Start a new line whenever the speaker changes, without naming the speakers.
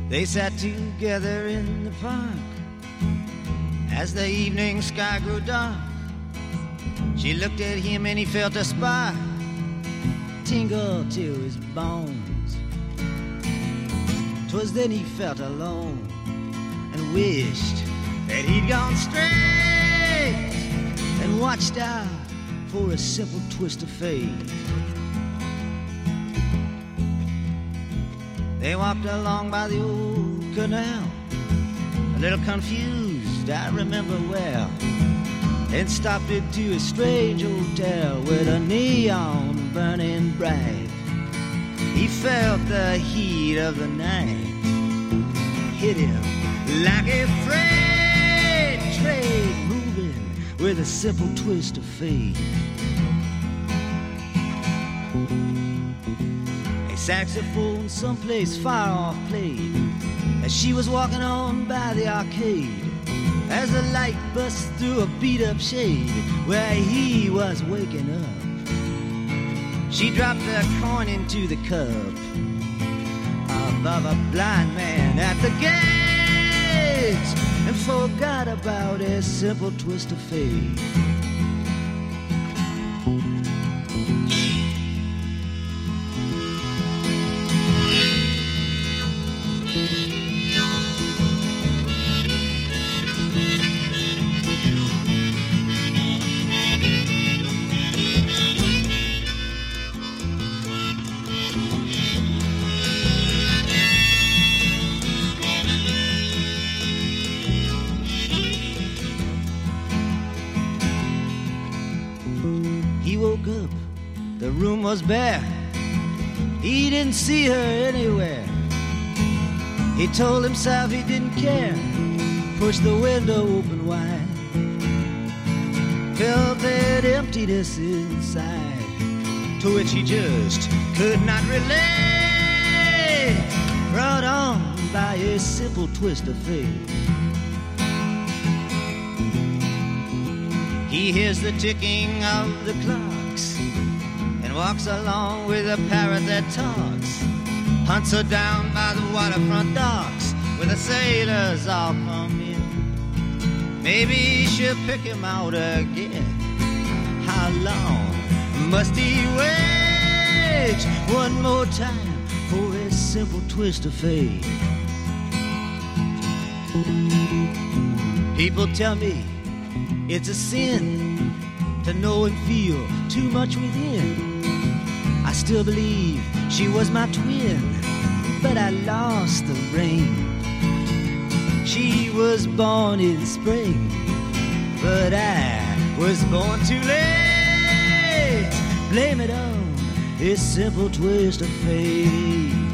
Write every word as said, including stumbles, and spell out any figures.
They sat together in the park as the evening sky grew dark. She looked at him and he felt a spark tingle to his bones. 'Twas then he felt alone and wished that he'd gone straight and watched out for a simple twist of fate. They walked along by the old canal, a little confused, I remember well, and stopped into a strange hotel with a neon burning bright. He felt the heat of the night hit him like a freight train moving with a simple twist of fate. A saxophone someplace far off played as she was walking on by the arcade, as the light bust through a beat-up shade where he was waking up. She dropped the coin into the cup above a blind man at the gates and forgot about a simple twist of fate. He woke up, the room was bare. He didn't see her anywhere. He told himself he didn't care, pushed the window open wide, felt that emptiness inside, to which he just could not relate, brought on by a simple twist of fate. He hears the ticking of the clocks and walks along with a parrot that talks, hunts her down by the waterfront docks where the sailors all come in. Maybe she'll pick him out again. How long must he wait one more time for a simple twist of fate? People tell me it's a sin to know and feel too much within. I still believe she was my twin, but I lost the ring. She was born in spring, but I was born too late. Blame it on a simple twist of fate.